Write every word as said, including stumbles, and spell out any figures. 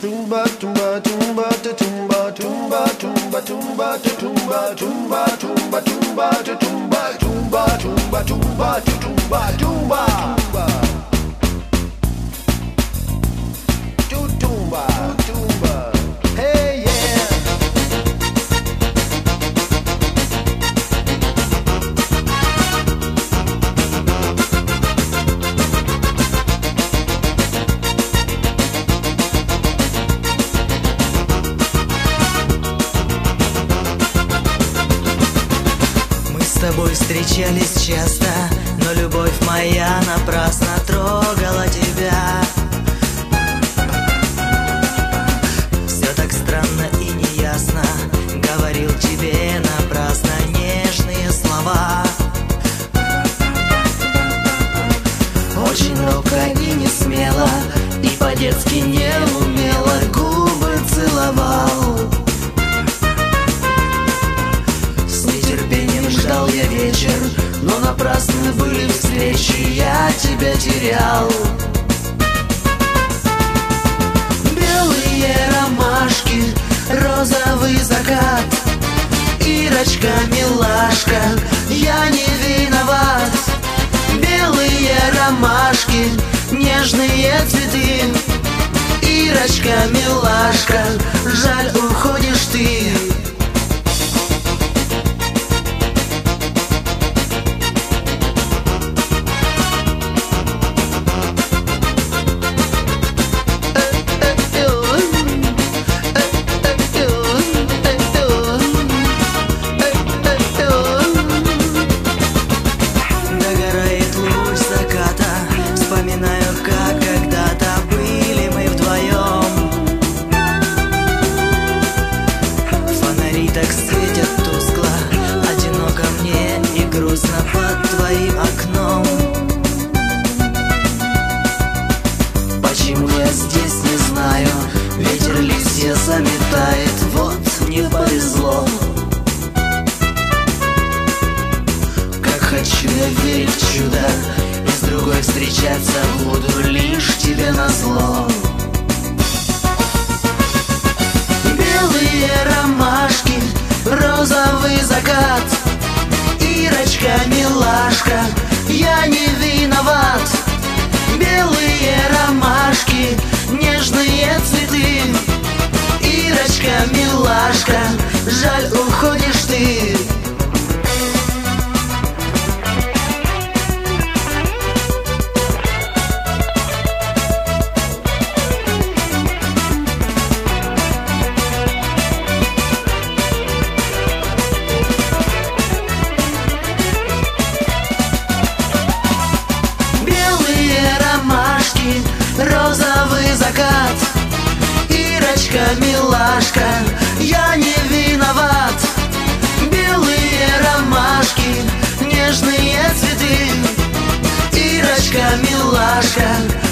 Tumba tumba tumba tumba tumba tumba tumba tumba tumba tumba tumba tumba tumba tumba tumba tumba tumba tumba tumba tumba hey yeah. Мы с тобой встречались часто, но любовь моя напрасно трогала тебя. Все так странно и неясно, говорил тебе напрасно нежные слова. Очень робко и не смело, и по-детски неумело губы целовал. Ждал я вечер, но напрасно были встречи, я тебя терял. Белые ромашки, розовый закат, Ирочка, милашка, я не виноват. Белые ромашки, нежные цветы, Ирочка, милашка, жаль, уходишь ты. Так светят тускло, одиноко мне и грустно под твоим окном. Почему я здесь, не знаю, ветер листья заметает, вот не повезло. Как хочу я верить в чудо, и с другой встречаться буду лишь тебе назло. Белые ромашки, розовый закат, Ирочка, милашка, я не виноват. Белые ромашки, нежные цветы, Ирочка, милашка, жаль, уходишь ты. Розовый закат, Ирочка, милашка, я не виноват. Белые ромашки, нежные цветы, Ирочка, милашка,